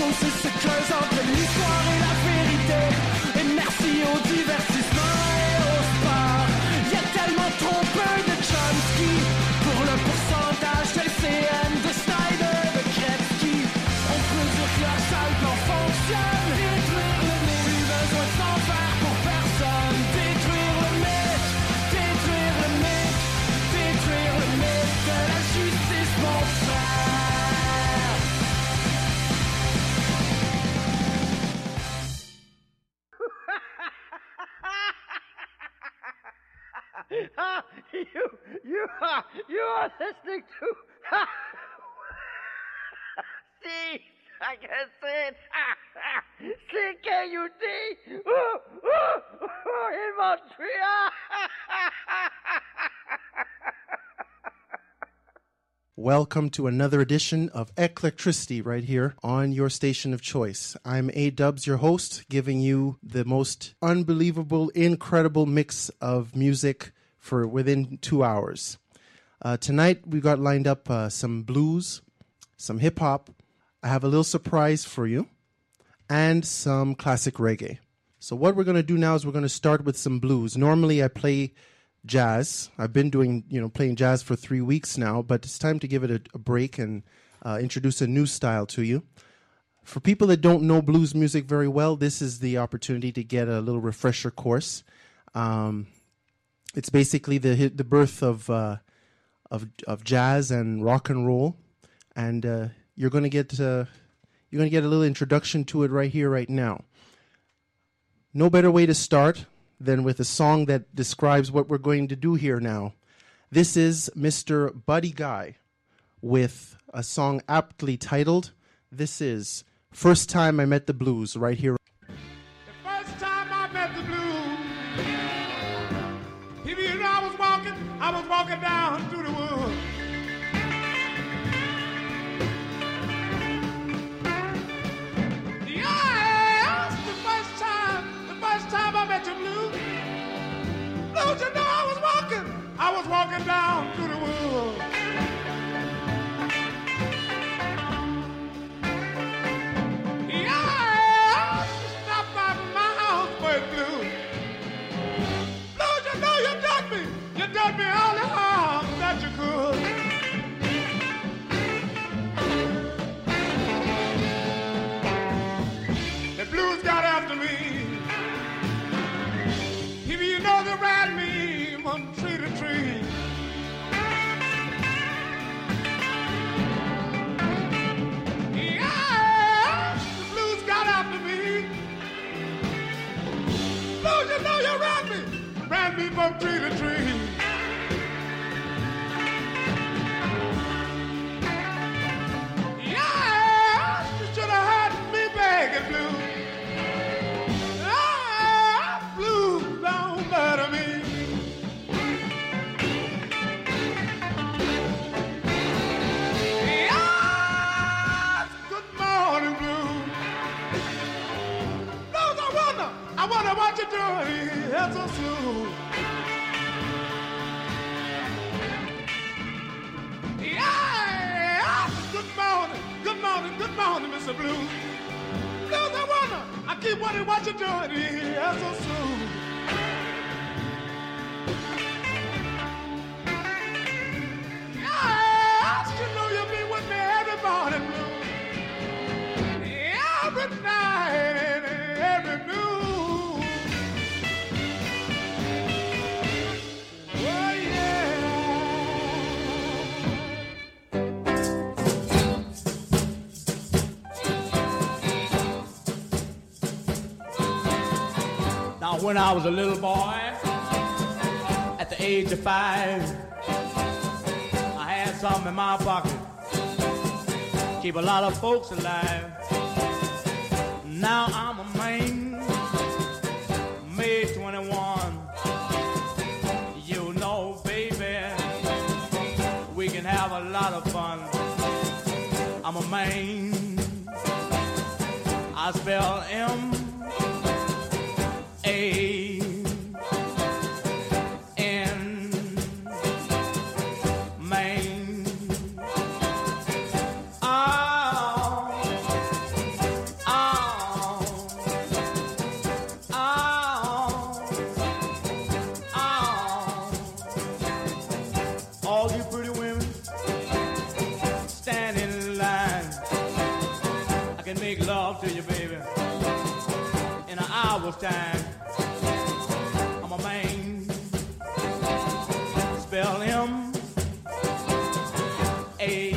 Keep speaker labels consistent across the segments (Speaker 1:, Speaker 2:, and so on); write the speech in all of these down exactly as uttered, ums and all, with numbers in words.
Speaker 1: fossé se creuse entre l'histoire et la vérité. Et merci au divertissement et au sport. Y a tellement trop peu de Chomsky pour le pourcentage de C N, de Snyder, de Gretzky. On peut dire que leur sale plan fonctionne. Détruire le mythe, plus besoin de s'en faire pour personne. Détruire le mythe, détruire le mythe, détruire le mythe de la justice, mon frère.
Speaker 2: you, you are, you are listening to C, I can say it, C K U D in Montreal.
Speaker 3: Welcome to another edition of Eclectricity right here on your station of choice. I'm A-Dubs, your host, giving you the most unbelievable, incredible mix of music for within two hours. Uh, tonight, we've got lined up uh, some blues, some hip-hop. I have a little surprise for you, and some classic reggae. So what we're going to do now is we're going to start with some blues. Normally, I play jazz. I've been doing, you know, playing jazz for three weeks now, but it's time to give it a, a break and uh, introduce a new style to you. For people that don't know blues music very well, this is the opportunity to get a little refresher course. Um, it's basically the the birth of uh, of of jazz and rock and roll, and uh, you're going to get uh, you're going to get a little introduction to it right here, right now. No better way to start than with a song that describes what we're going to do here now. This is Mister Buddy Guy with a song aptly titled, this is First Time I Met the Blues, right here.
Speaker 4: The first time I met the blues, people, you know, I was walking, I was walking down through the woods. Yes, the first time, the first time I met the blues. Don't you know I was walking? I was walking down through the woods. Yeah, stopped by my house for a blues. Don't you know you done me? You done me all the harm that you could. The blues got after me. If you know they ran me from tree to tree. Yeah, the blues got after me. Blues, you know you ran me, ran me from tree to tree. Yeah, you should have heard me begging, blues. I wonder what you're doing here so soon. Yeah, good morning, good morning, good morning, Mister Blues. Blues, I wonder, I keep wondering what you're doing here so soon. Yeah, you know you'll be with me every morning, Blues. Every night and every noon.
Speaker 5: Now, when I was a little boy, at the age of five, I had something in my pocket, keep a lot of folks alive. Now I'm a man, May twenty-one. You know, baby, we can have a lot of fun. I'm a man, I spell M A N, Maine. Oh, and make love to you, baby. In an hour's time, I'm a man. Spell him A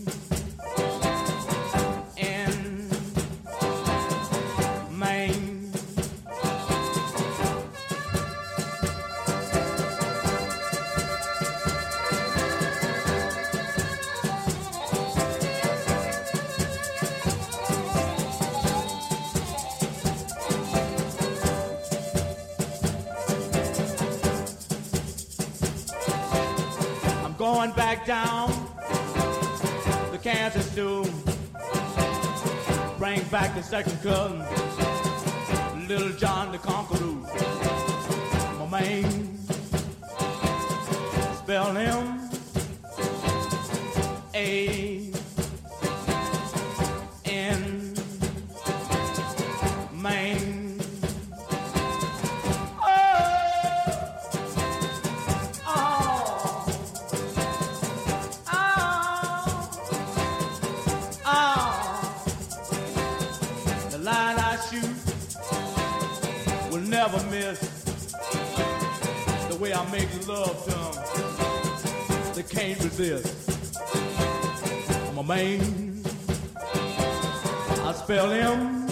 Speaker 5: N Main. Going back down the Kansas to bring back the second cousin, Little John the Conqueror. My man, spell him A N Main. Never miss the way I make love to them. They can't resist. I'm a man. I spell him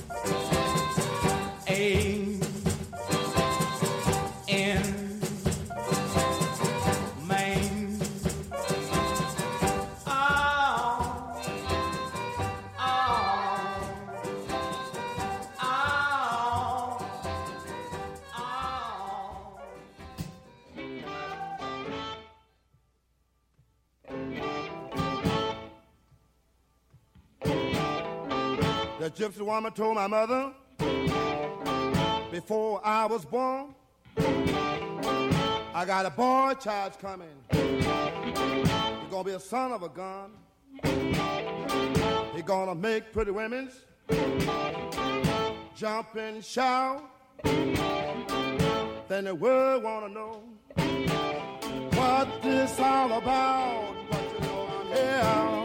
Speaker 5: A N Main. Oh, oh, oh.
Speaker 4: The gypsy woman told my mother before I was born, I got a boy child coming. He's gonna be a son of a gun. He's gonna make pretty women jump and shout. Then the world wanna know what this all about. But you know I'm here.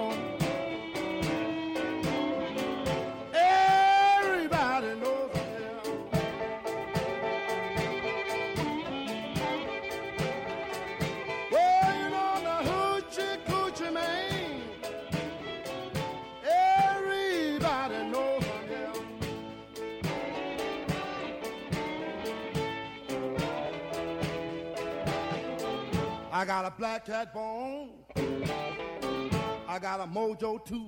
Speaker 4: Everybody knows I'm here. Well, you know the hoochie coochie man. Everybody knows I'm here. I got a black cat bone. I got a mojo too.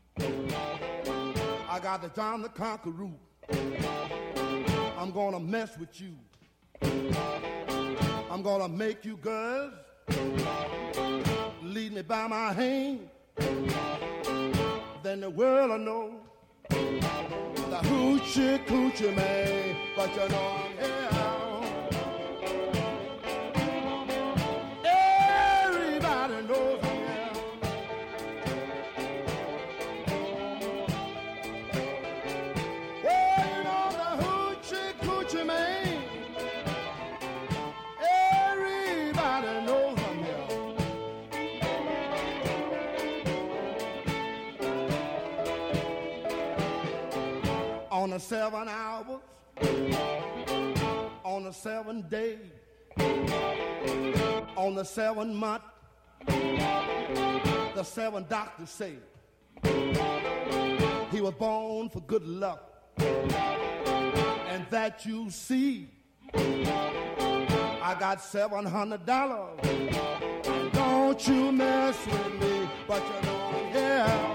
Speaker 4: I got the John the Conqueror. I'm gonna mess with you. I'm gonna make you girls lead me by my hand. Then the world will know the hoochie coochie man. But you know I'm here. Everybody knows I'm here. Well, you know the hoochie coochie man. Everybody knows I'm here. On the seven hours, on the seven days, on the seven month, the seven doctors say he was born for good luck, and that you see. I got seven hundred dollars, and don't you mess with me, but you know I'm here.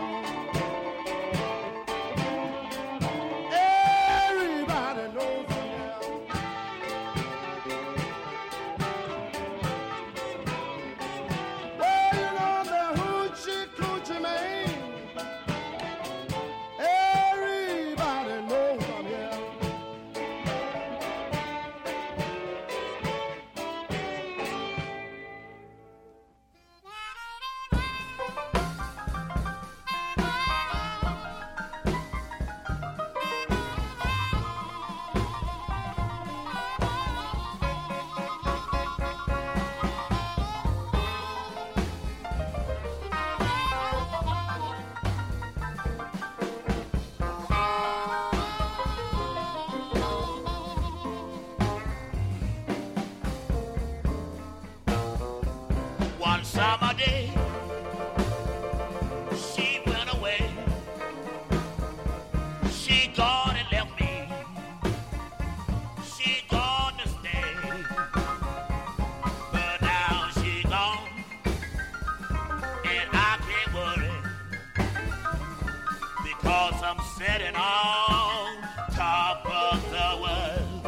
Speaker 6: 'cause I'm sitting on top of the world.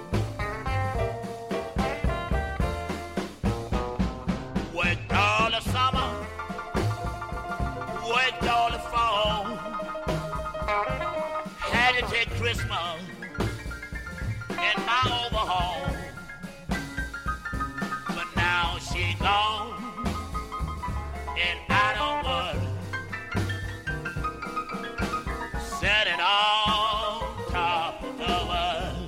Speaker 6: Worked all the summer, worked all the fall, had to take Christmas in my overhaul, but now she gone, and I don't worry. Sitting on top of the world.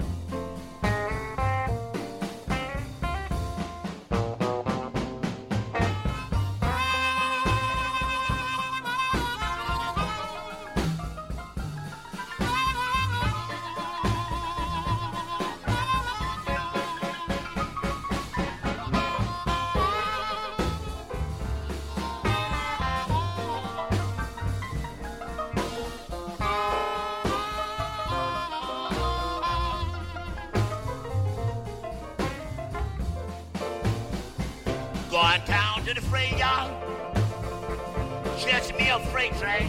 Speaker 6: Going down to the freight yard, catch me a freight train.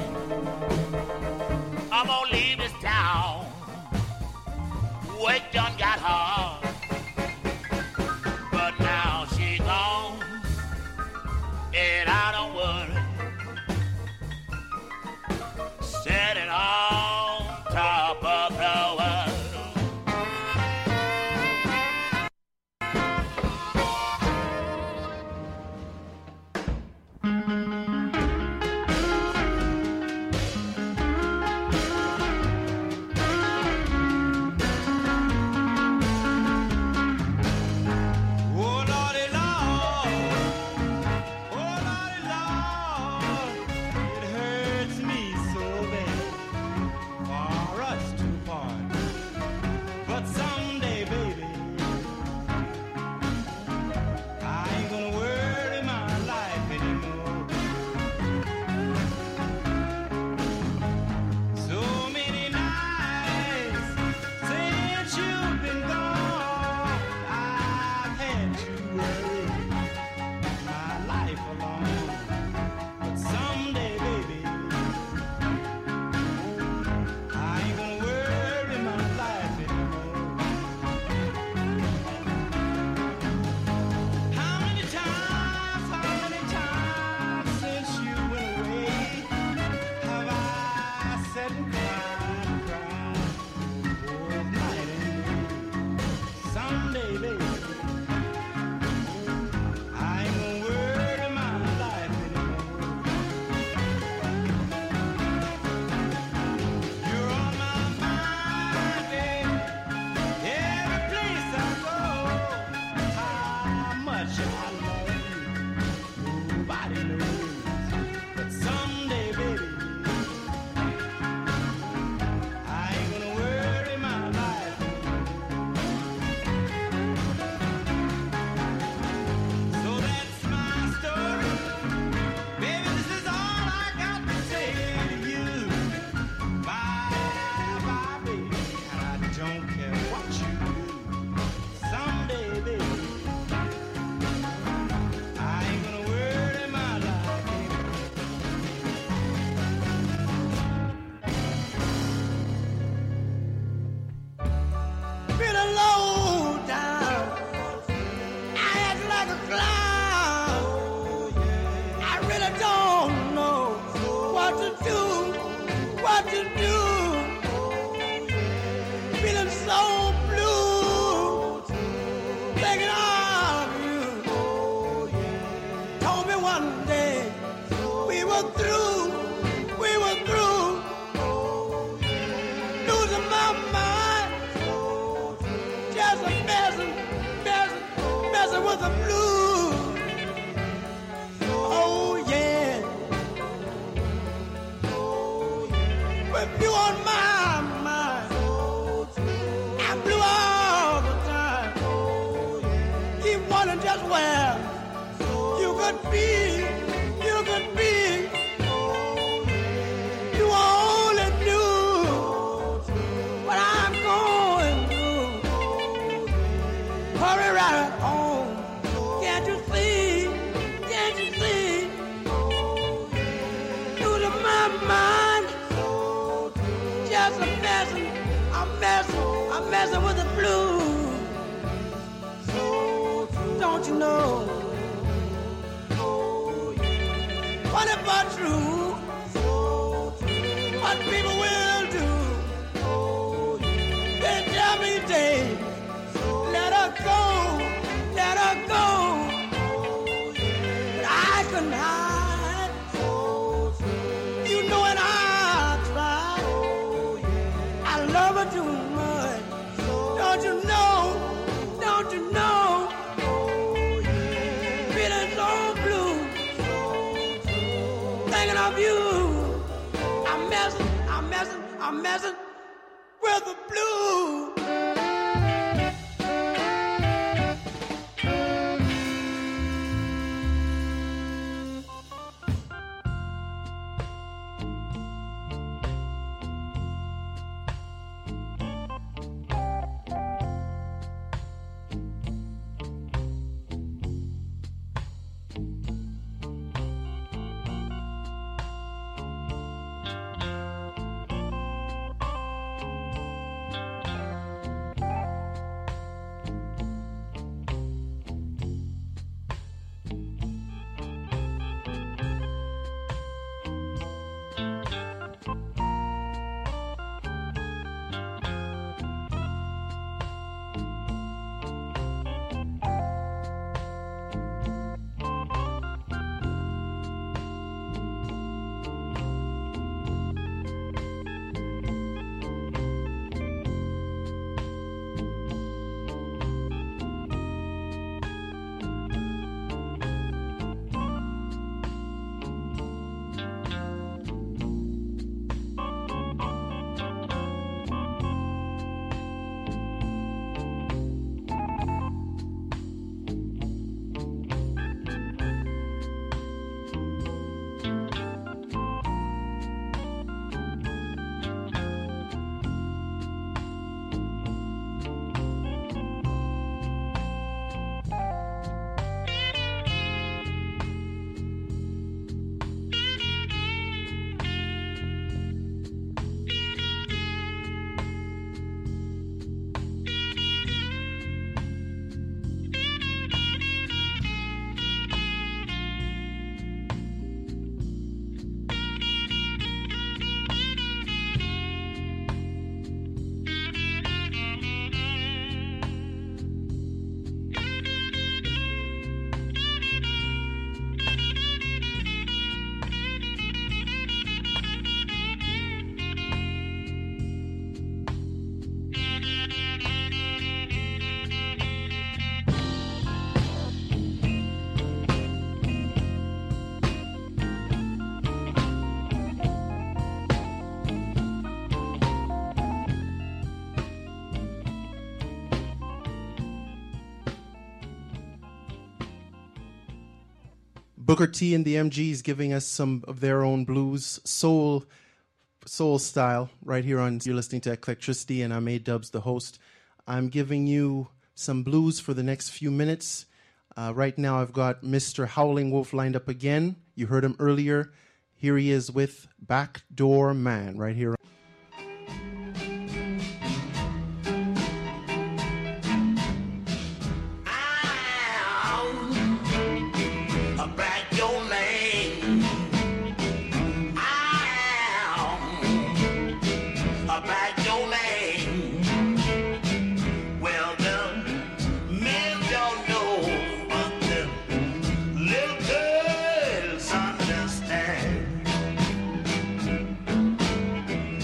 Speaker 6: I'm gonna leave this town. Work done got hard, but now she gone, and I don't worry. Sitting on top of the world.
Speaker 1: Mind
Speaker 7: just a messing, I'm messing, I'm messing with the blues. So don't you know? Oh, yeah. Funny but true. So true. What people will do. Oh, yeah. They tell me, Dave, so let her go, let her go. Oh, yeah. But I couldn't hide. So true. You know it, I tried. Oh, yeah. I love her too much. So don't you know? Don't you know? Oh, yeah. Feeling so blue. So true. Thinking of you. I'm messing, I'm messing, I'm messing with the blues.
Speaker 3: Booker T and the M Gs giving us some of their own blues, soul, soul style right here on, you're listening to Eclectricity, and I'm A-Dubs, the host. I'm giving you some blues for the next few minutes. Uh, right now I've got Mister Howling Wolf lined up again. You heard him earlier. Here he is with Backdoor Man right here.
Speaker 6: Understand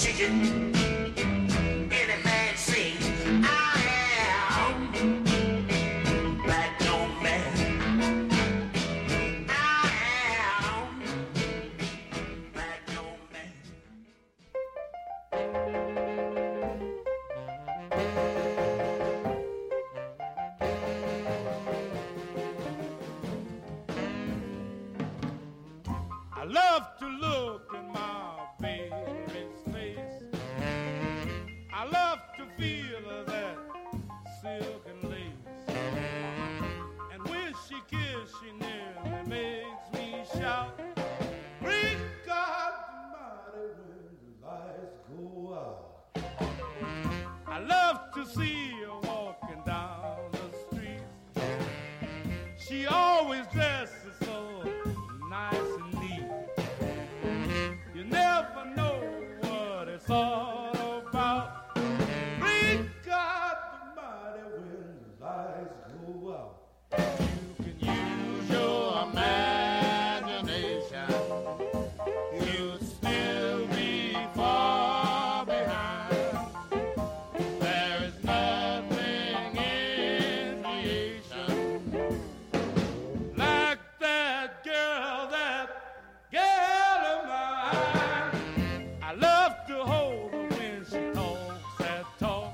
Speaker 6: chicken. Any man say, I am black no man. I am black no man.
Speaker 4: I love to look in my baby's face. I love to feel that silk and lace. And when she kisses, she nearly makes me shout. Great God Almighty, when the lights go out. I love to see her walking down the street. She always dresses so nice and neat. You never know what it's all about. Great God Almighty, when the lights go out. You can use your imagination. You'll still be far behind. There is nothing in creation like that girl, that girl of mine. I love to hold her when she talks that talk.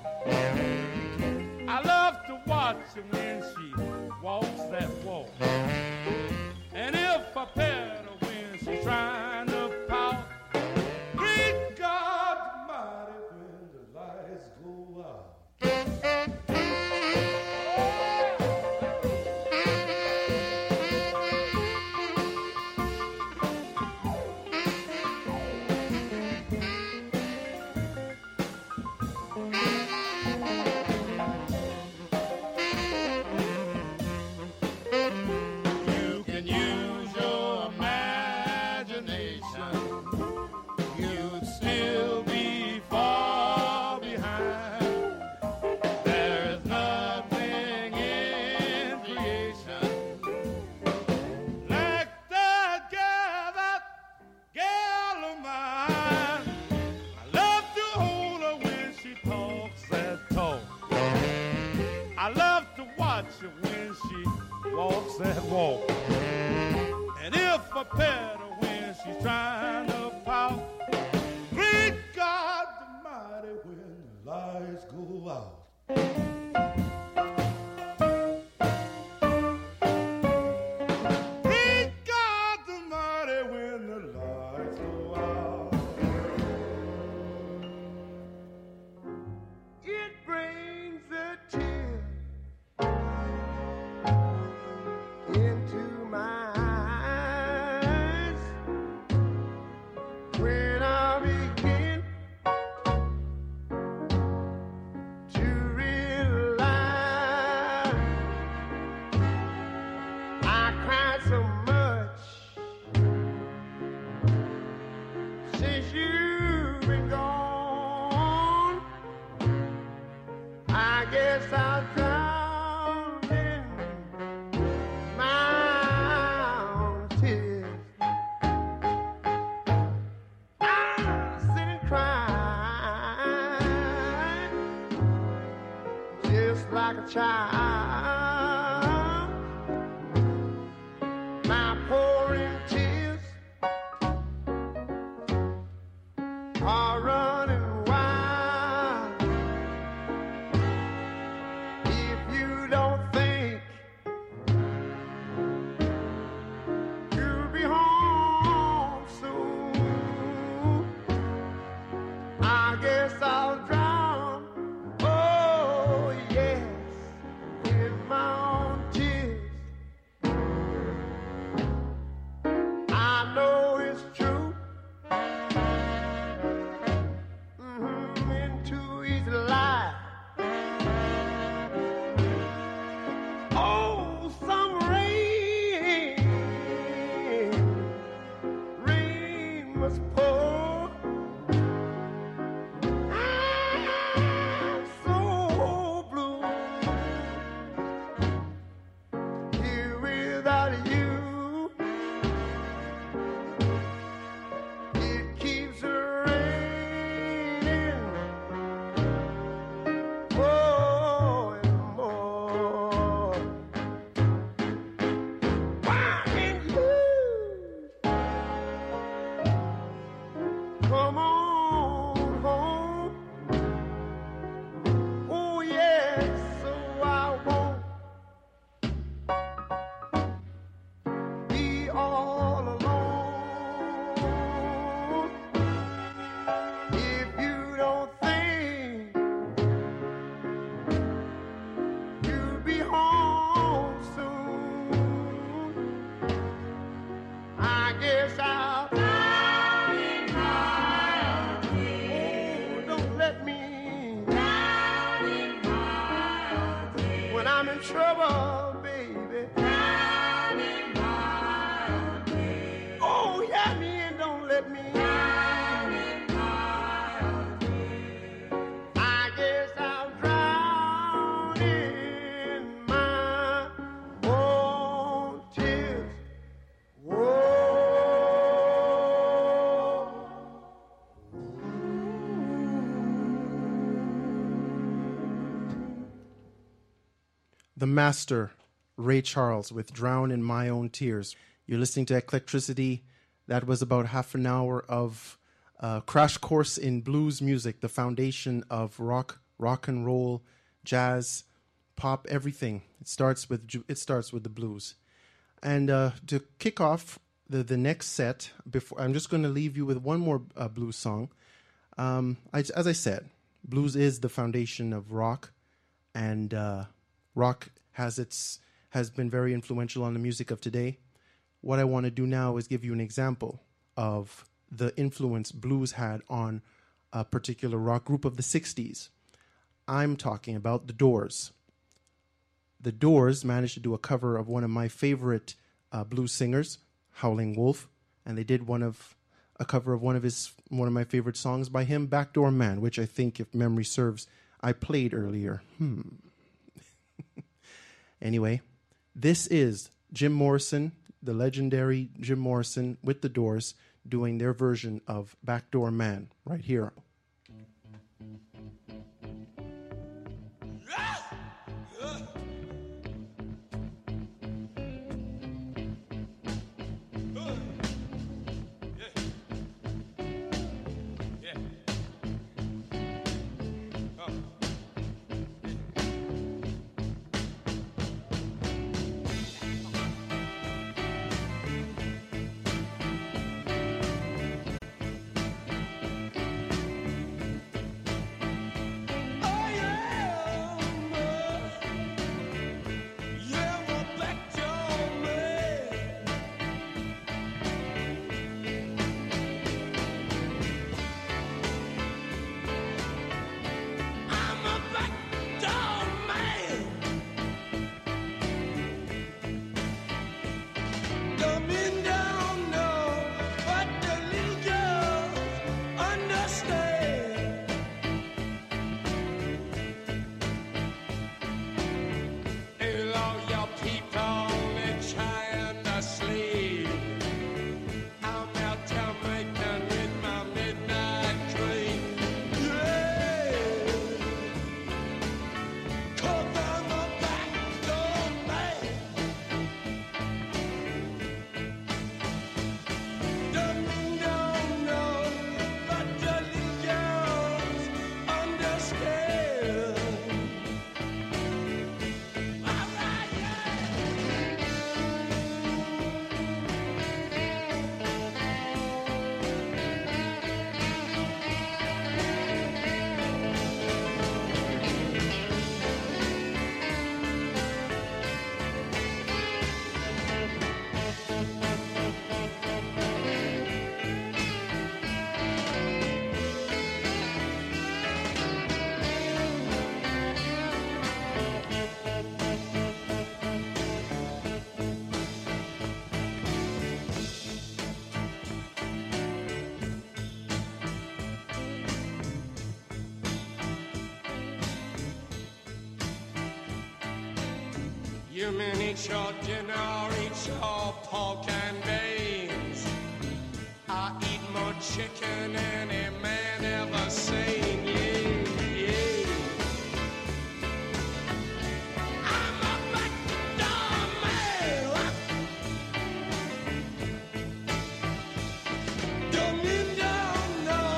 Speaker 4: I love to watch her when she walks that walk. And if I pet her when she's trying to pout, great God Almighty, when the lights go out. You can use your imagination. You'd still be far behind. There is nothing in creation like that girl, that girl of mine. I love to hold her when she talks that talk. I love to watch her when she walks that walk. And if I pet her when she's trying to pout, great God Almighty, when the lights go out. Great God Almighty, when the lights go out.
Speaker 7: It brings a tear into my eyes when I begin to realize I cried so much since you've been gone. I guess I'll drown in my own tears. I sit and cry just like a child. My pouring tears are running wild. If you don't think you'll be home soon, I guess I'll drown. Oh yes, in my own tears. I know it's true. Mhm, into easy life. Oh, some rain, rain must pour. I come on home. Oh yes, so I won't be all alone. If you don't think you'll be home soon, I guess I'll drown in my own tears. Oh, don't let me drown in my own tears. When I'm in trouble, baby, drown in my own tears. Oh, yeah, me and don't let me drown in my own tears. I guess I'll drown in my own tears. Whoa.
Speaker 3: The master, Ray Charles, with Drown in My Own Tears. You're listening to Eclectricity. That was about half an hour of uh, crash course in blues music, the foundation of rock, rock and roll, jazz, pop, everything. It starts with ju- it starts with the blues. And uh, to kick off the, the next set, before I'm just going to leave you with one more uh, blues song. Um, I, as I said, blues is the foundation of rock, and uh, rock has its has been very influential on the music of today. What I want to do now is give you an example of the influence blues had on a particular rock group of the sixties. I'm talking about The Doors. The Doors managed to do a cover of one of my favorite uh, blues singers, Howlin' Wolf, and they did one of a cover of one of his one of my favorite songs by him, Backdoor Man, which I think, if memory serves, I played earlier. Hmm. Anyway, this is Jim Morrison, the legendary Jim Morrison with The Doors, doing their version of Backdoor Man right here.
Speaker 8: You mean eat your dinner, eat your pork and beans. I eat more chicken than any man ever seen. Yeah, yeah. I'm a backdoor man. Don't mean down, no,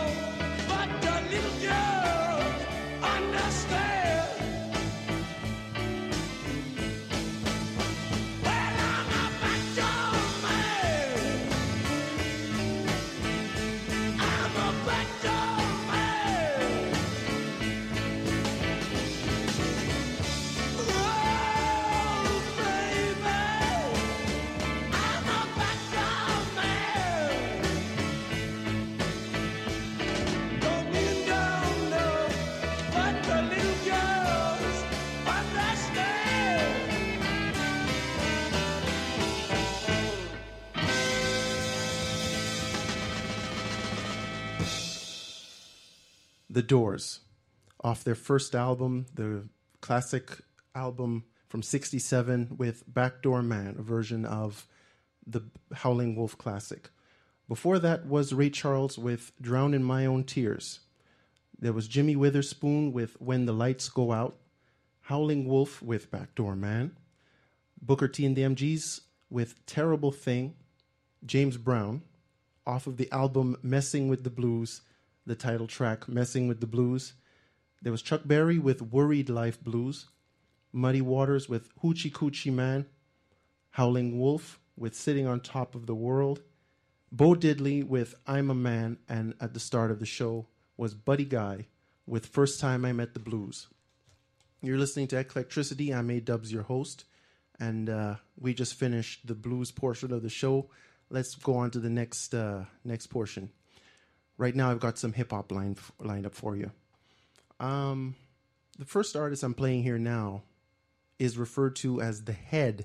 Speaker 3: The Doors, off their first album, the classic album from sixty-seven with Backdoor Man, a version of the Howling Wolf classic. Before that was Ray Charles with Drown in My Own Tears. There was Jimmy Witherspoon with When the Lights Go Out, Howling Wolf with Backdoor Man, Booker T and the M Gs with Terrible Thing, James Brown, off of the album Messing with the Blues, the title track Messing with the Blues. There was Chuck Berry with Worried Life Blues, Muddy Waters with Hoochie Coochie Man, Howling Wolf with Sitting on Top of the World, Bo Diddley with I'm a Man, and at the start of the show was Buddy Guy with First Time I Met the Blues. You're listening to Eclectricity. I'm A-Dubs, your host, and uh, we just finished the blues portion of the show. Let's go on to the next uh, next portion. Right now I've got some hip-hop line, lined up for you. Um, the first artist I'm playing here now is referred to as the head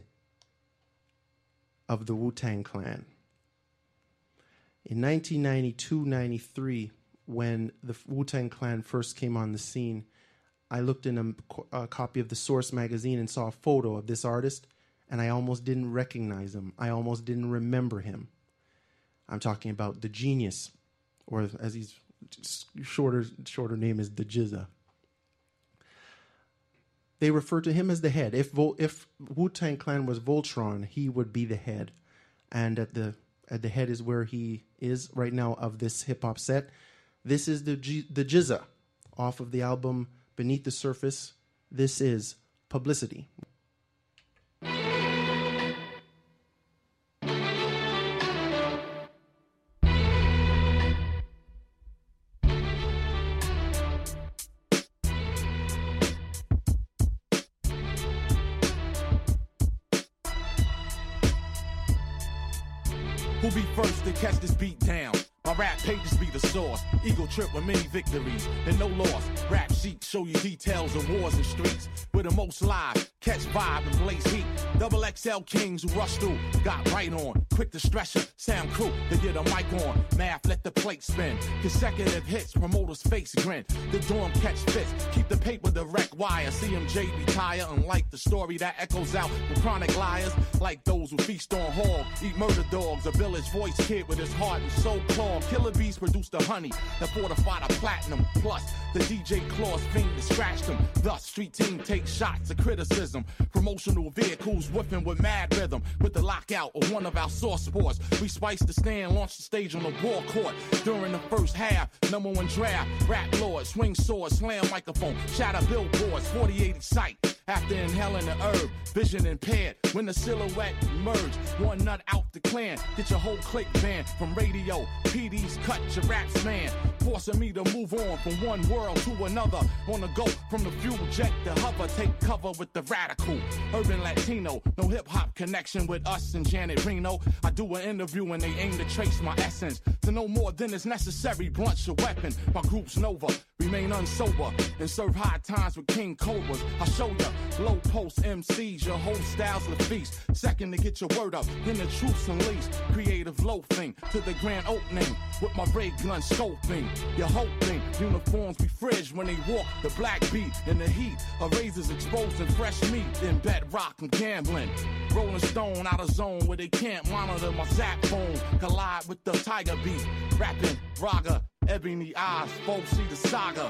Speaker 3: of the Wu-Tang Clan. In nineteen ninety-two ninety-three, when the Wu-Tang Clan first came on the scene, I looked in a, a copy of the Source magazine and saw a photo of this artist, and I almost didn't recognize him. I almost didn't remember him. I'm talking about the Genius, or as he's shorter shorter name is the Jizza. They refer to him as the head. If Vol- if Wu-Tang Clan was Voltron, he would be the head. And at the at the head is where he is right now of this hip hop set. This is the G- the Jizza off of the album Beneath the Surface. This is Publicity.
Speaker 9: Who be first to catch this beat down? My rap pages be the source. Eagle trip with many victories and no loss. Rap sheets show you details of wars and streets. We're the most live, catch vibe and blaze heat. Double X L kings who rush through, got right on. Quick to stretch it, sound crew to get a mic on. Math, let the plate spin. Consecutive hits, promoters face grin. The dorm catch fits, keep the paper direct wire. C M J retire, unlike the story that echoes out from chronic liars. Like those who feast on hog, eat murder dogs. A village voice kid with his heart and soul clawed. Killer bees produced the honey that fortified a platinum. Plus, the D J Claus fiend that scratched him. Thus, street team takes shots of criticism. Promotional vehicles whipping with mad rhythm. With the lockout of one of our source sports, we spiced the stand, launched the stage on the ball court. During the first half, number one draft, rap lord, swing sword, slam microphone, shatter billboards, forty eighty sight. After inhaling the herb, vision impaired. When the silhouette emerged, one nut out the clan. Get your whole clique banned from radio. P Ds cut your raps man, forcing me to move on from one world to another. On the go from the fuel jet to hover, take cover with the radical urban Latino. No hip hop connection with us and Janet Reno. I do an interview and they aim to trace my essence. To know more than is necessary, blunt's your weapon. My group's Nova, remain unsober and serve high times with King Cobras. I show ya low post M Cs, your whole style's the feast. Second to get your word up, then the truth's unleashed. Creative loafing to the grand opening with my ray gun scoping. You're hoping uniforms be fridge when they walk the black beat in the heat of razors exposing fresh meat in bedrock and gambling. Rolling stone out of zone where they can't monitor my zap phone. Collide with the tiger beat, rapping raga, ebony eyes, folks see the saga.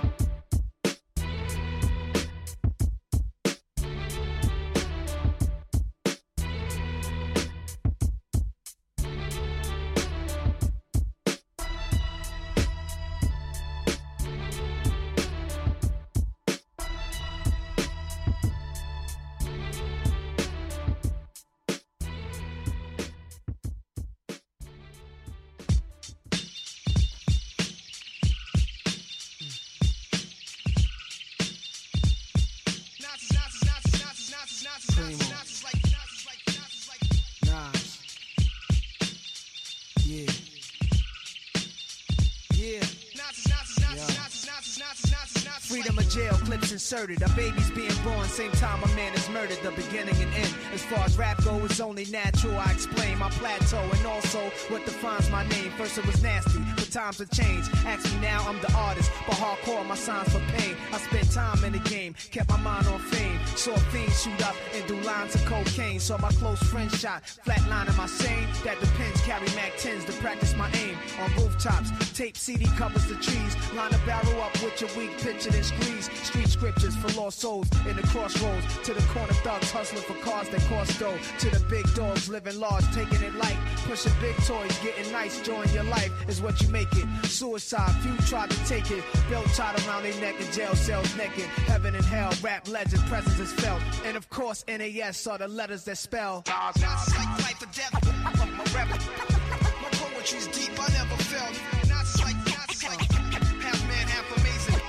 Speaker 10: Inserted. A baby's being born, same time a man is murdered. The beginning and end. As far as rap go, it's only natural. I explain my plateau and also what defines my name. First it was nasty, but times have changed. Ask me now, I'm the artist. but hardcore my signs for pain. I spent time in the game, kept my mind on fame. Saw fiends shoot up and do lines of cocaine. Saw my close friend shot, flatline in my sane. That depends, carry Mac tens to practice my aim. On rooftops, tape C D covers the trees. Line a barrel up with your weak picture then squeeze. Street scriptures for lost souls in the crossroads. To the corner thugs hustling for cars that cost dough. To the big dogs living large, taking it light. Pushing big toys, getting nice, join your life is what you make it. Suicide, few tried to take it. Belt tied around their neck in jail cells naked. Heaven and hell, rap legend, presence is felt. And of course, N A S are the letters that spell.
Speaker 11: Not like life or death, my rap. My poetry's deep, I never felt. Not like, not like half man, half amazing.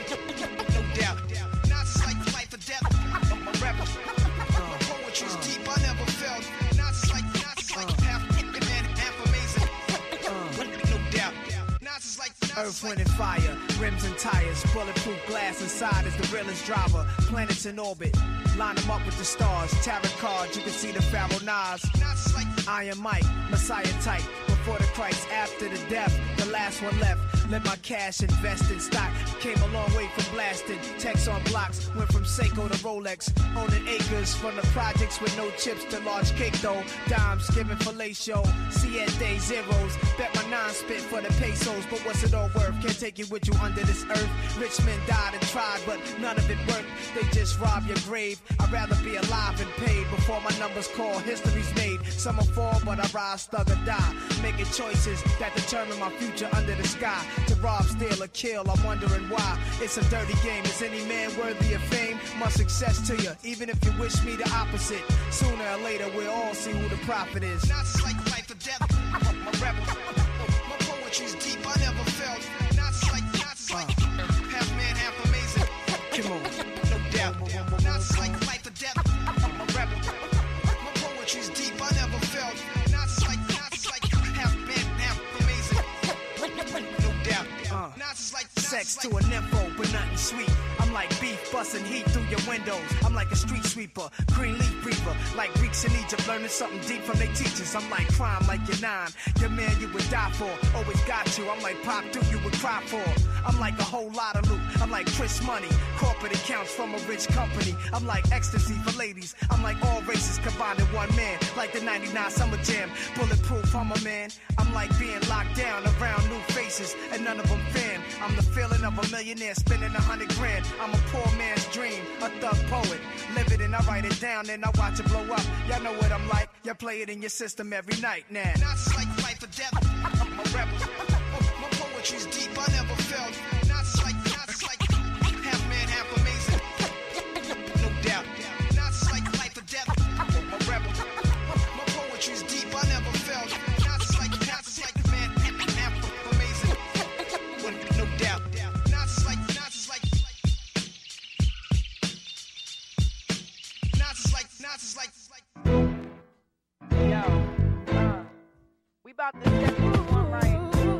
Speaker 11: No doubt. Not like life or death, my rap. My poetry's deep, I never felt. Not like, not like half man, half amazing. No doubt.
Speaker 10: Earth, wind, and fire, rims and tires, bulletproof glass inside is the realest driver. Planets in orbit, line them up with the stars. Tarot cards, you can see the Pharaoh Nas. Iron Mike, Messiah type. Before the Christ, after the death, the last one left. Let my cash invest in stock. Came a long way from blasting. Text on blocks, went from Seiko to Rolex. Owning acres from the projects with no chips to large cake though. Dimes giving fellatio, siete zeros. Bet my nine spit for the pesos, but what's it all worth? Can't take it with you under this earth. Rich men died and tried, but none of it worked. They just rob your grave. I'd rather be alive and paid before my numbers call. History's made. Some will fall, but I rise, thug or die. Making choices that determine my future under the sky. To rob, steal, or kill, I'm wondering why. It's a dirty game. Is any man worthy of fame? Much success to you, even if you wish me the opposite. Sooner or later, we'll all see who the prophet is.
Speaker 11: Not like life or death, my rebel. My poetry's deep, I never felt. Not like, not like half man, half amazing.
Speaker 10: Come on,
Speaker 11: no doubt. Not like life or death, my rebel. My poetry's deep, I never felt. Not like, not like half man, half amazing. No doubt.
Speaker 10: Uh,
Speaker 11: not like
Speaker 10: sex to a nympho, but nothing sweet. I'm like beef busting heat through your windows. I'm like a street sweeper, green leaf breather. Like Greeks in Egypt, learning something deep from their teachers. I'm like crime, like you're nine. Your man you would die for, always got you. I'm like Pop Duke, you would cry for. I'm like a whole lot of loot. I'm like Chris Money, corporate accounts from a rich company. I'm like ecstasy for ladies. I'm like all races combined in one man. Like the ninety-nine Summer Jam, bulletproof, I'm a man. I'm like being locked down around new faces, and none of them fan. I'm the feeling of a millionaire spending a hundred grand. I'm a poor man's dream, a thug poet. Live it and I write it down, then I watch it blow up. Y'all know what I'm like. Y'all play it in your system every night now.
Speaker 11: Not like life or death, I'm a rebel. My poetry's deep, I never felt. Not like, not like half man, half amazing. No doubt. Not like life or death, I'm a rebel. My poetry's deep, I never felt. Not like, not like man, half amazing. No doubt. Not like, not like, not like, not like.
Speaker 2: Yo, uh, we about to step into one right.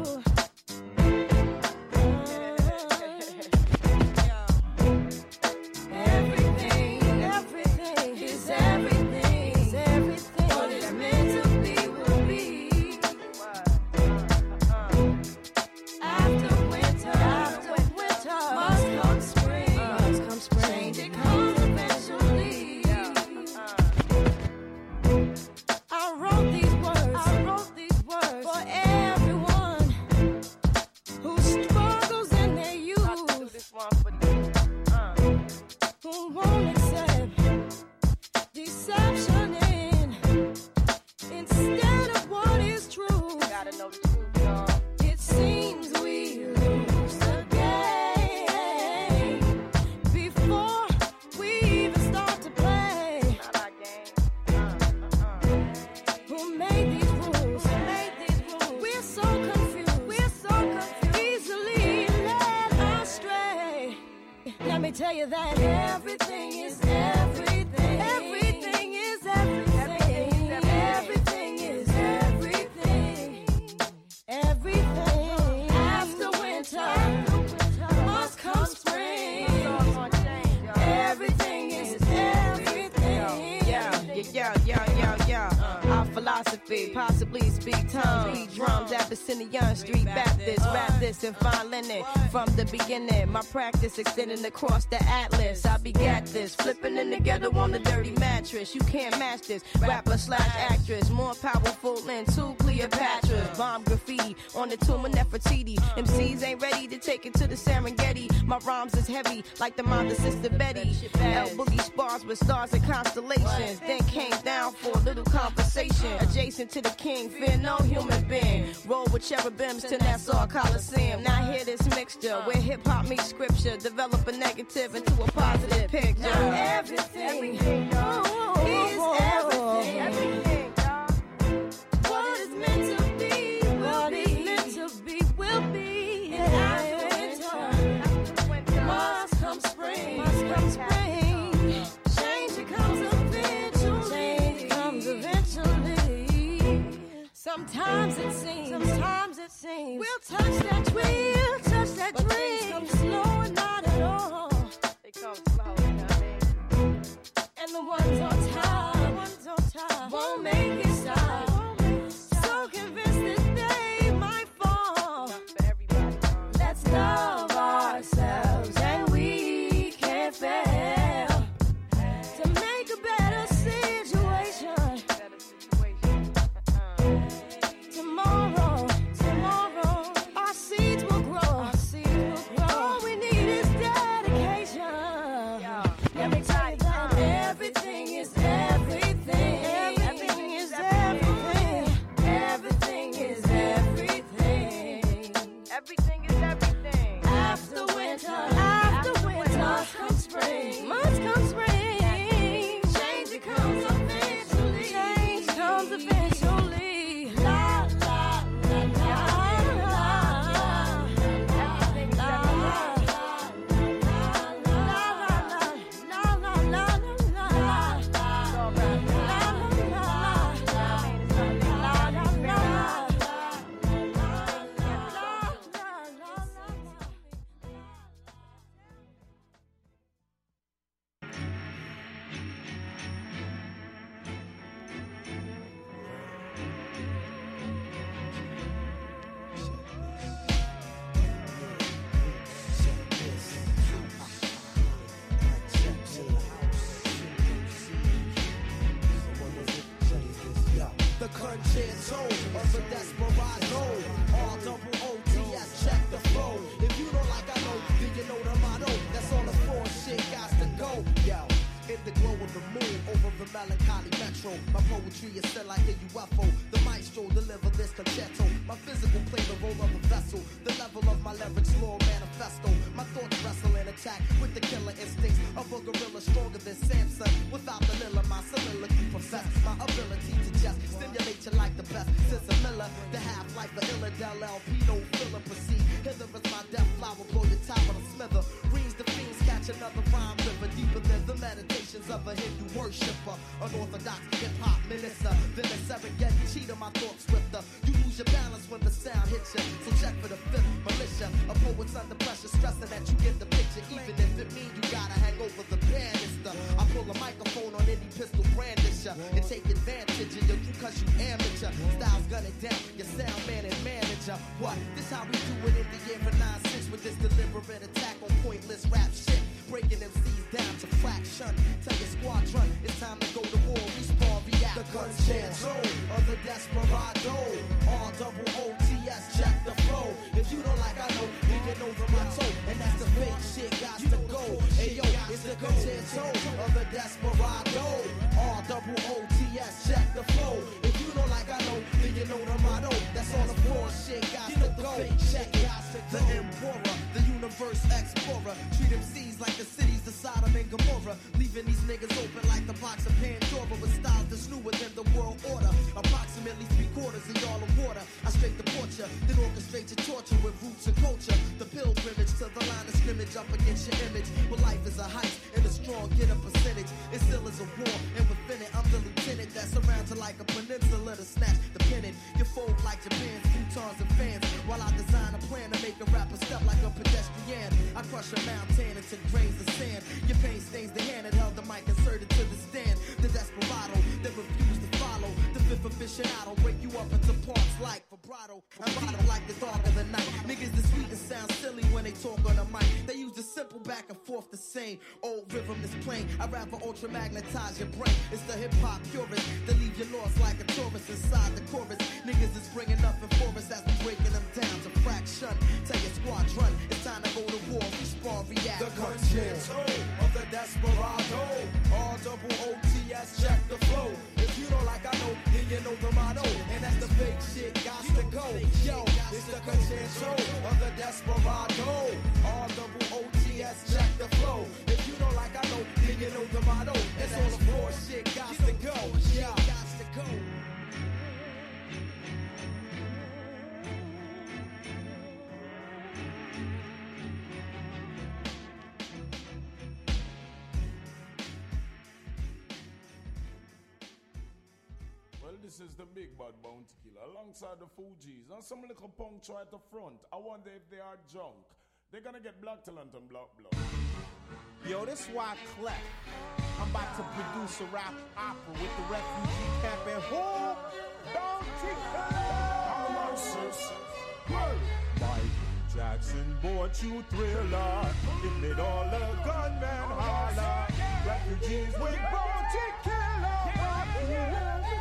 Speaker 12: Everything, everything is everything, is everything. What is meant to be will be. After winter, after winter, must come spring, must come spring. Change it comes eventually. I wrote these words, I wrote these words for everyone who struggles in their youth, who won't accept deception in instead of what is true.
Speaker 2: Gotta know the truth, y'all.
Speaker 12: It seems we lose the game before we even start to play.
Speaker 2: Not our game. Uh, uh, uh.
Speaker 12: Who made these rules? Who made these rules? We're so confused. We're so confused. Easily led astray. Let me tell you that everything is everything. Everything is everything. Everything is everything. Everything. After winter must come spring. Everything is everything.
Speaker 2: Yeah, yeah, yeah, yeah, yeah. I fly
Speaker 13: philosophy, possibly speak tongues, beat drums, Abyssinian Street Baptist, rap this and fine linen from the beginning. My practice extending across the atlas. I begat this, flipping in together on the dirty mattress. You can't match this, rapper slash actress, more powerful than two Cleopatras. Bomb graffiti on the tomb of Nefertiti. M Cs ain't ready to take it to the Serengeti. My rhymes is heavy like the mind of Sister Betty. L Boogie spars with stars and constellations. Then came down for a little conversation. Adjacent to the king, fear no human being. Roll with cherubims to Nassau Coliseum. Now hear this mixture where hip hop meets scripture. Develop a negative into a positive picture. Now everything, everything oh, is everything. Everything, dog. What is meant to be, what is meant to be, will be. And after winter, must come spring, must come spring. Change comes eventually. Change comes eventually. Sometimes it seems, sometimes it seems we'll touch that dream, we'll touch that but dream. Things come slow and not at all. They come slow, you know what I mean? And the ones on top, the ones on top won't make it stop. So convinced that they might fall. Let's love ourselves and we can't fail to make a better situation. Tomorrow, tomorrow, our seeds will grow. Our seeds will grow. All we need is dedication. Let me tell you that everything is everything. Everything is everything. Everything is everything. Everything is everything. After winter, after winter, must come spring. Must come spring. Change comes eventually. Change comes eventually. La la la la la. Everything is everything.
Speaker 7: The concerto of a desperado. R double O T S, check the flow. If you don't like I know, then you know the motto. That's all the floor shit got to go. Yo, in the glow of the moon over the melancholy metro. My poetry is still like a U F O. The maestro deliver this concerto. My physical play the role of a vessel. The level of my leverage law manifesto. My thoughts wrestle and attack with the killer instincts of a gorilla stronger than Samson. Without the lilla, my soliloquy profess my ability to just stimulate you like the best. Since a Miller, the half-life of Illadel L P, no filler proceed. Hither is my death flower, blow your tower to smither. Reads the fiends, catch another rhyme river deeper than the meditations of a Hindu worshipper. Unorthodox hip-hop minister. Then a Serengeti cheetah, my thoughts swifter. You lose your balance when the sound hits you. So check for the fifth militia. A poet's under pressure, stressing that you get the picture. Even if it means you gotta hang over the banister. I pull a microphone on any pistol brandisher and take advantage of you cause you amateur. Styles gunning down, your sound man and manager. What? This how we do it in the year of nine six with this deliberate attack on pointless rap shit. Breaking M Cs down to fraction. Tell your squadron, it's time to go to war. Respawn, react. The concerto of the desperado. R double O T S, check the flow. If you don't like I know, then you know from my toe. And that's the fake shit got to go. Hey yo, it's the concerto of the desperado. R double O T S, check the flow. If you don't like I know, then you know the motto. That's all the floor shit got to go. Check it. The Emperor, the universe explorer. Treat M Cs like the cities of Sodom and Gomorrah. Leaving these niggas open like the box of Pandora. With styles that's newer than the world order. Approximately three quarters of y'all of water. I straight the torture, then orchestrate your torture with roots and culture. The pilgrimage to the line of script.
Speaker 14: scrimmage up against your image. But life is a heist and a strong get a percentage. It still is a war, and within it, I'm the lieutenant that surrounds you like a peninsula to snatch the pennant. You fold like Japan's futons and fans, while I design a plan to make a rapper step like a pedestrian. I crush a mountain into grains of sand. Your pain stains the hand that held the mic inserted to the stand. The desperado that refused to follow. The fifth aficionado break you up into parts like vibrato. I bottle like the dark of the night. Niggas the sweet and sound silly when they talk on the mic. They use the simple back and forth the same. Old rhythm is plain. I'd rather ultra magnetize your brain. It's the hip hop purist that leave you lost like a tourist inside the chorus. Niggas is bringing nothing for us as we breaking them down to fraction. Tell your squadron it's time to go to war. Respawn, react.
Speaker 15: The concerto of the desperado. R double O T S, check the flow. If you don't like I know, then you know the motto. And that's the fake shit, got to go. Yo, it's the concerto of the desperado. R double O T S, check the flow. If you don't like I know, then you know the motto. That's all the floor shit, got to go. Yeah, got to go.
Speaker 9: This is the Big Bad Bounty Killer alongside the Fugees and some little punk try at the front. I wonder if they are junk. They're gonna get Black Talent and Black Blood.
Speaker 16: Yo, this why Clef. I'm about to produce a rap opera with the refugee camp and who? Bounty Killer! Mike Jackson bought you Thriller. It made all the gunmen holler. Refugees with Bounty Killer.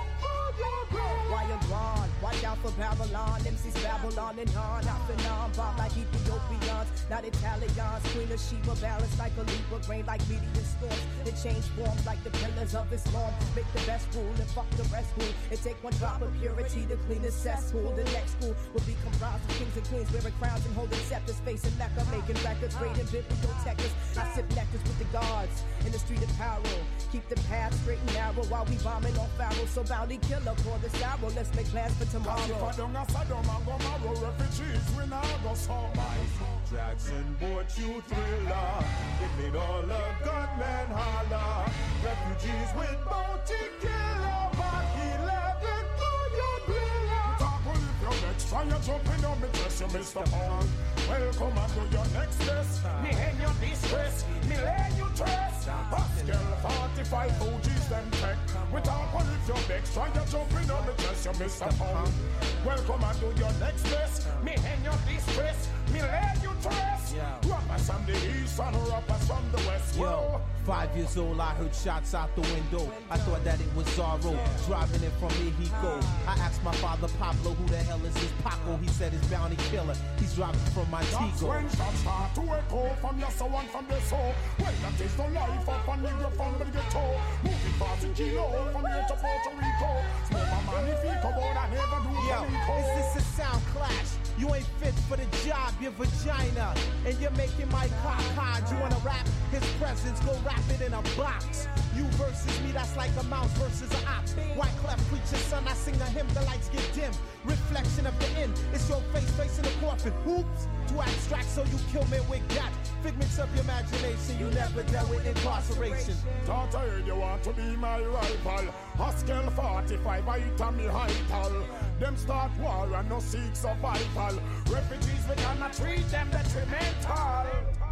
Speaker 17: Why you gone? Watch out for Babylon. M Cs Babylon and on. Off and on. Bob like Ethiopians. Not Italians. Queen of Sheba. Balanced like a Libra. Grain like meteor storms. It change forms like the pillars of Islam. Make the best rule and fuck the rest rule. It take one drop of purity to clean the cesspool. The next school will be comprised of kings and queens wearing crowns and holding scepters. Facing Mecca. Making records. Raiding bibliotechists. I sip nectars with the guards. In the street of Paro. Keep the path straight and narrow while we bombing on Pharaoh. So Bounty Killer pour the sour. Let's make plans for tomorrow.
Speaker 9: If I don't have Saddam and Gomorrah refugees, we now go so.
Speaker 16: Mike Jackson bought you Thriller. It made all the gunmen holler. Refugees with Bounty Killer. Mark eleven for your thriller.
Speaker 9: Talk with your next try you jumping on me chest, you Mister Paul. Welcome and do your next test. Me hang your disgrace, me lay you trust. Pascal forty-five Fugees them tech. We talk with your next try you jumping on me chest, you Mister Paul. Welcome and do your next test. Me hang your disgrace, me lay you trust. Rappers from the east and rappers from the west.
Speaker 16: Yo, five years old, I heard shots out the window. I thought that it was Zorro, driving in from Mexico. I asked my father Pablo, who the hell is this Paco? He said it's Bounty Killer. He's driving from Montego.
Speaker 9: That's when shots start to echo from your soul and from the soul. Well, that is the life of a nigga from the ghetto. Moving fast in kilo from here to Puerto Rico. Smoke a magnifico, but I never do.
Speaker 16: Yo, is this a sound clash? You ain't fit for the job, your vagina. And you're making my cock hard. You wanna rap? His presence, go rap it in a box. You versus me, that's like a mouse versus an ox. White clef preacher, son, I sing a hymn, the lights get dim. Reflection of the end, it's your face facing the coffin. Oops, too abstract, so you kill me with that. Figments of your imagination, you never dealt with incarceration.
Speaker 9: Thought I heard you want to be my rival. Pascal forty-five, I hit me heightal. Them start war and no seek survival. Refugees, we cannot treat them detrimental.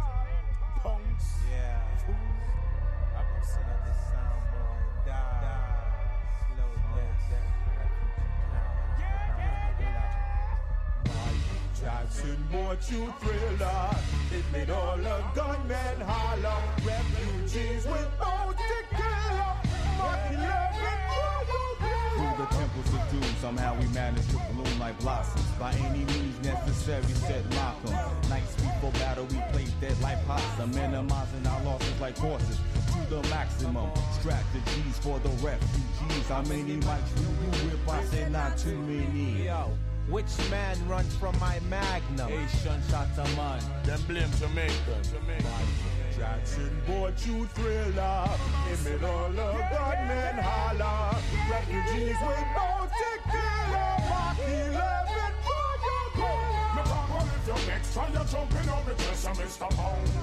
Speaker 9: Punks.
Speaker 16: Yeah. I'm gonna sing this sound, boy. Die. Die. Slow down. Mike Jackson bought you Thriller. It made all the gunmen holler. Refugees with Bounty Killer. Mark eleven.
Speaker 18: Through the temples of doom, somehow we managed to bloom like blossoms. By any means necessary, said Malcolm. Nights before battle, we played dead like possum, minimizing our losses like horses to the maximum. Strategies for the refugees. How many mics do you whip? I said not too many.
Speaker 16: Yo, which man runs from my magnum?
Speaker 19: Asian shot a man. Them blame Jamaican.
Speaker 16: Jackson bought you Thriller. It made all the gunmen holler. Refugees with Bounty Killer. Mark eleven for your goal.
Speaker 9: Me talk on if you're next, try you jumping on me chest, you Mister Pound.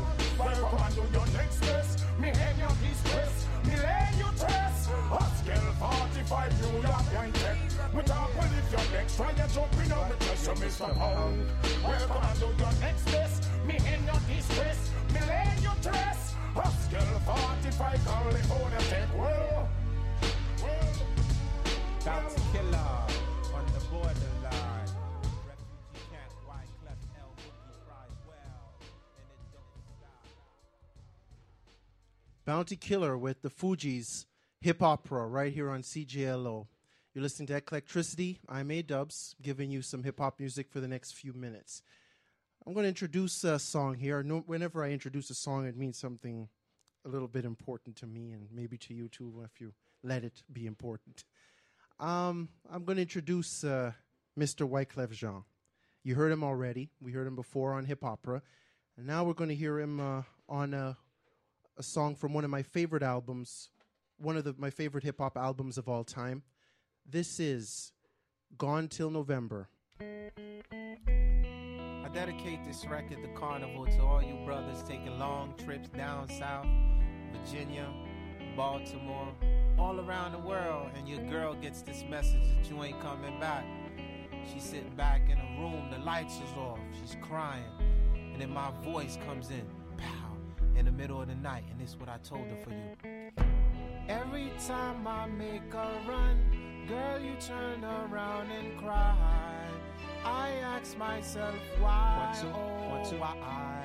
Speaker 20: Me talk well if you're next, try you jumping on me just so Mister Punk. Welcome to your next best. Me in your distress, me lay you dress. Hustle forty-five, California Tech. Well, well.
Speaker 16: Bounty Killer on the borderline. Refugee camp, Wyclef, L. Boogie, rise well, and it don't stop.
Speaker 3: Bounty Killer with the Fugees Hip Opera right here on C J L O. You're listening to Eclectricity. I'm A-Dubs, giving you some hip-hop music for the next few minutes. I'm going to introduce a song here. No, whenever I introduce a song, it means something a little bit important to me and maybe to you too if you let it be important. Um, I'm going to introduce uh, Mister Wyclef Jean. You heard him already. We heard him before on Hip Opera. And now we're going to hear him uh, on a, a song from one of my favorite albums, one of the, my favorite hip-hop albums of all time. This is Gone Till November.
Speaker 16: I dedicate this record, The Carnival, to all you brothers taking long trips down south, Virginia, Baltimore, all around the world, and your girl gets this message that you ain't coming back. She's sitting back in a room, the lights is off, she's crying, and then my voice comes in, pow, in the middle of the night, and this is what I told her for you. Every time I make a run, girl, you turn around and cry. I ask myself why,
Speaker 21: One, two,
Speaker 16: oh
Speaker 21: one, two.
Speaker 16: why.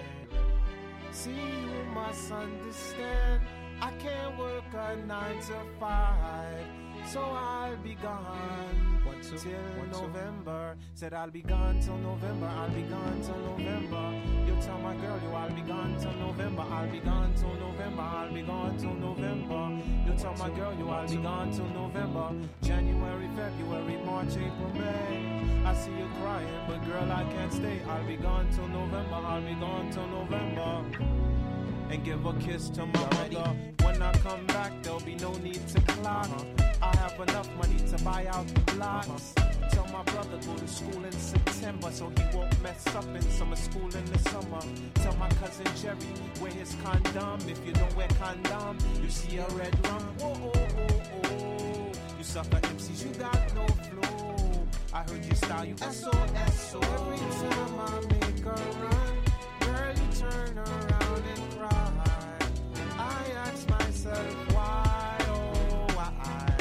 Speaker 16: See, you must understand, I can't work a nine to five, so I'll be gone
Speaker 21: One, two,
Speaker 16: till
Speaker 21: one, two.
Speaker 16: November. Said I'll be gone till November, I'll be gone till November. You tell my girl, you I'll be gone till November, I'll be gone till November, I'll be gone till November. You tell my girl, you I'll be gone till November. January, February, March, April, May. I see you crying, but girl, I can't stay. I'll be gone till November, I'll be gone till November. And give a kiss to my mother. When I come back, there'll be no need to clock. I have enough money to buy out the blocks. Tell my brother go to school in September so he won't mess up in summer school in the summer. Tell my cousin Jerry wear his condom. If you don't wear condom, you see a red rum. Oh, oh, oh, oh. You sucker M Cs, you got no flow. I heard your style, you S O S O. Every time I make a run, girl, you turn around and cry. I ask myself why, oh why.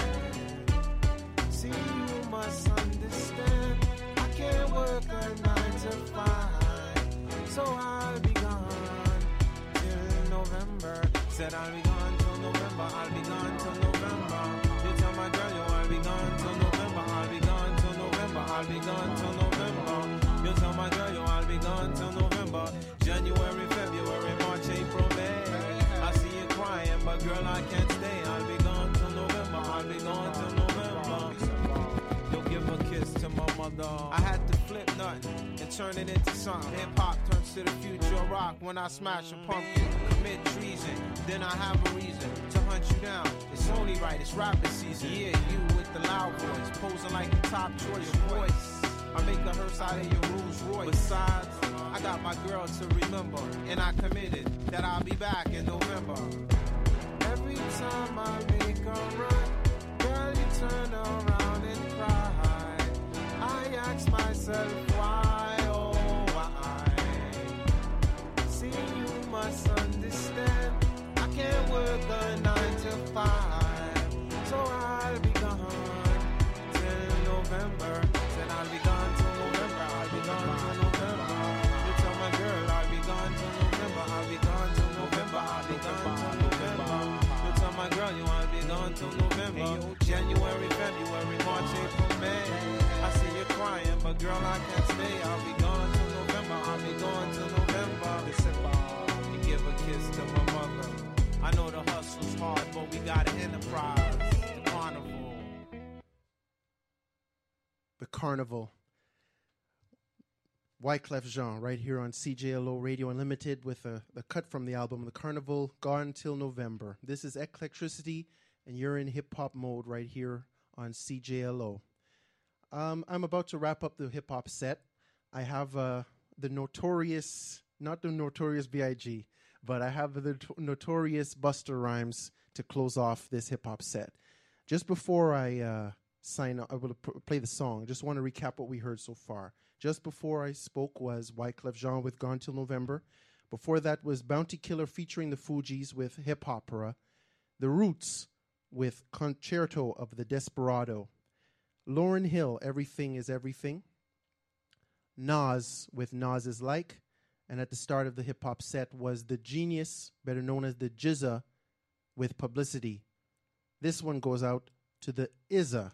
Speaker 16: See, you must understand, I can't work a nine to five, so I'll be gone till November. Said I'll be gone till November, I'll be gone till November. You tell my girl, yo, I'll be gone till November, I'll be gone till November, I'll be gone till November. You tell my girl, yo, I'll be gone till November. January, February, March, April, May. I see you crying, but girl, I can't stay. I'll be gone till November, I'll be gone till November. You'll give a kiss to my mother. I had to flip nothing and turn it into something. Hip hop turns to the future of rock when I smash a pumpkin, commit treason. Then I have a reason to hunt you down. It's only right, it's rapping season. Yeah, you with the loud voice, posing like the top choice voice. I make a hearse out of your Rolls Royce. Besides, I got my girl to remember, and I committed that I'll be back in November. Every time I make a run, girl, you turn around and cry. I ask myself why, oh why. See, you must understand, I can't work a nine to five, so I'll be gone till November. Said I'll be gone till November, I'll be gone till November. You tell my girl I'll be gone till November, I'll be gone till November, I'll be gone till November. You tell my girl you I'll be gone till November. January, February, March, April, May. I see you crying, but girl I can't stay. I'll be gone till November, I'll be gone till November. You give a kiss to my mother. I know the hustle's hard, but we got an enterprise. The carnival.
Speaker 3: The Carnival. Wyclef Jean, right here on C J L O Radio Unlimited with a, the cut from the album, The Carnival, Gone Till November. This is Eclectricity, and you're in hip-hop mode right here on C J L O. Um, I'm about to wrap up the hip-hop set. I have uh, the notorious, not the notorious B I G, but I have the t- notorious Busta Rhymes to close off this hip-hop set. Just before I uh, sign up. I will pr- play the song. I just want to recap what we heard so far. Just before I spoke was Wyclef Jean with Gone Till November. Before that was Bounty Killer featuring the Fugees with Hip Opera. The Roots with Concerto of the Desperado. Lauryn Hill, Everything is Everything. Nas with Nas is Like. And at the start of the hip-hop set was The Genius, better known as the Jizza, with Publicity. This one goes out to the Izza.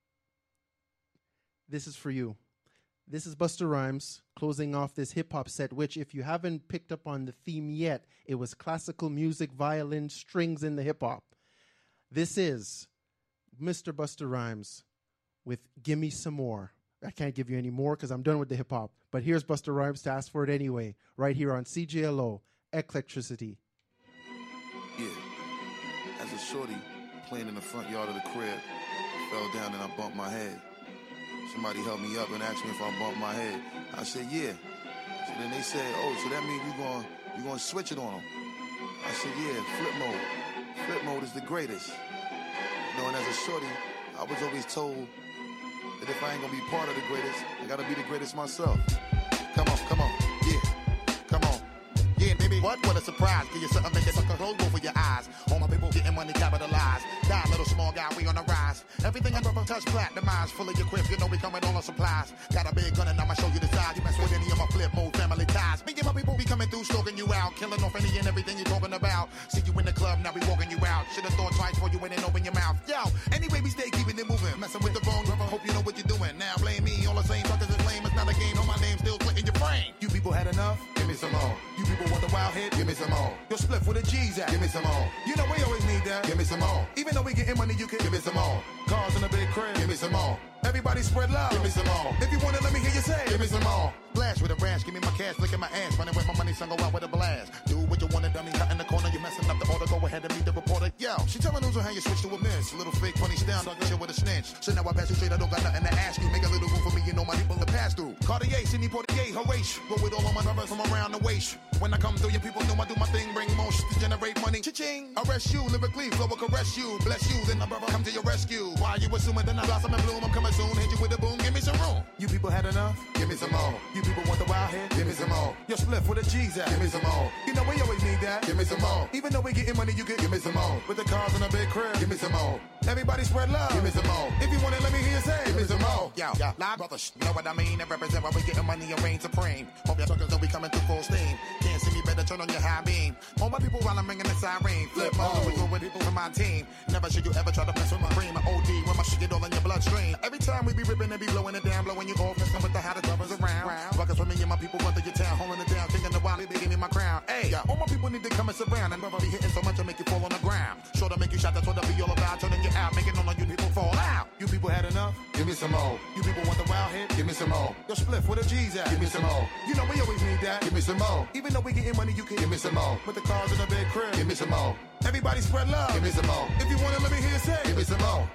Speaker 3: This is for you. This is Busta Rhymes closing off this hip-hop set, which if you haven't picked up on the theme yet, it was classical music, violin, strings in the hip-hop. This is Mister Busta Rhymes with Gimme Some More. I can't give you any more because I'm done with the hip-hop. But here's Busta Rhymes to ask for it anyway, right here on C J L O, Eclectricity.
Speaker 21: Yeah. As a shorty playing in the front yard of the crib, fell down and I bumped my head. Somebody helped me up and asked me if I bumped my head. I said, yeah. So then they said, oh, so that means you're going you gonna switch it on them. I said, yeah, flip mode. Flip mode is the greatest. You know, and as a shorty, I was always told that if I ain't gonna be part of the greatest, I gotta be the greatest myself. Come on, come on, yeah, come on. Yeah, baby, what? What a surprise. Give you something, make it sucker close both of your eyes. All my people getting money capitalized. Die, little small guy, we on the rise. Everything I never touch, platinumized. Full of your quips, you know we coming all on supplies. Got a big gun and I'ma show you the size. You mess with any of my flip mode family ties. Me and my people be coming through, stalking you out. Killing off any and everything you talking about. See you in the club, now we walking you out. Should've thought twice before you went and open your mouth. Yo, anyway, we stay keeping it moving. Messing with the phone, brother, hope you know what you're doing. Now blame me, all the same suckers is lame. It's not a game, no, my name's still clicking your brain. You people had enough? Give me some more. You people want the wild hit? Give me some more. Your split with the G's at? Give me some more. You know we always need that? Give me some more. Even though we getting money, you can give me some more. Cars in a big crib? Give me some more. Everybody spread love? Give me some more. If you want it, let me hear you say, give me some more. Blast with a rash, give me my cash, look at my ass. Running with my money, son, go out with a blast. Do what you want to, dummy, cut in the corner. You messing up the order, go ahead and meet the reporter. Yo, she telling news on how you switch to a miss. Little fake funny style, talking shit with a snitch. So now I pass you straight, I don't got nothing to ask you. Make a little room for me, you know my people to pass through. Cartier, Sidney Portier, Horatio. Roll with all of my brothers from around the waist. When I come through, your people know I do my thing, bring motion to generate money. Cha-ching, arrest you, lyrically, flow will caress you. Bless you, then my brother come to your rescue. Why you assuming that I blossom and bloom? I'm coming soon, hit you with a boom, give me some room. You people had enough? Give me some more. You people want the wild hit? Give me some more. Your split with the G's at? Give me some more. You know we always need that? Give me some more. Even though we getting money, you can give me some more. With the cars in a big crib? Give me some more. Everybody spread love? Give me some more. If you want it, let me hear you say, give me some more. Yo, yo, live brothers, you know what I mean? It represent why we getting money and reign supreme. Hope your suckers know we coming through full steam. Can't see me, better turn on your high beam. All my people while I'm ringing the siren. Flip mode, we go with people from my team. Never should you ever try to mess with my cream. My O D when my shit get all in your bloodstream. Every time we be ripping and be blowing it down, blowing you off, messing with the hottest brothers around. Rockers with me and my people run through your town, holding it down, thinking the wild, they give me my crown. Hey, all my people need to come and surround, and brother be hitting so much I make you fall on the ground. Sure to make you shot, that's what I be all about, turning you out, making all of you people fall out. You people had enough? Give me some more. You people want the wild hit? Give me some more. Your split with the G's at? Give me some more. You know we always need that? Give me some more. Even though we getting money, you can give me some more. With the cars in the big crib? Give me some more. Everybody spread love? Give me some more. If you want it, let me hear you say, give me some more.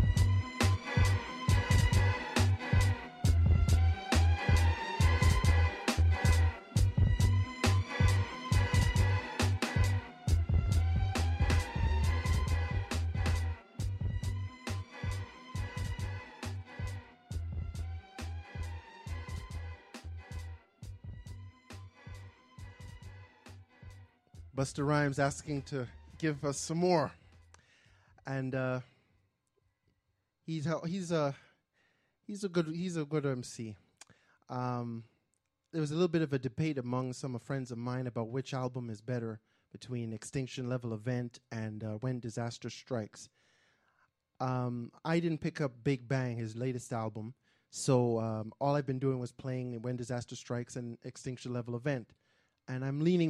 Speaker 3: Busta Rhymes asking to give us some more, and uh, he's he's a he's a good he's a good M C. Um, there was a little bit of a debate among some friends of mine about which album is better between Extinction Level Event and uh, When Disaster Strikes. Um, I didn't pick up Big Bang, his latest album, so um, all I've been doing was playing When Disaster Strikes and Extinction Level Event, and I'm leaning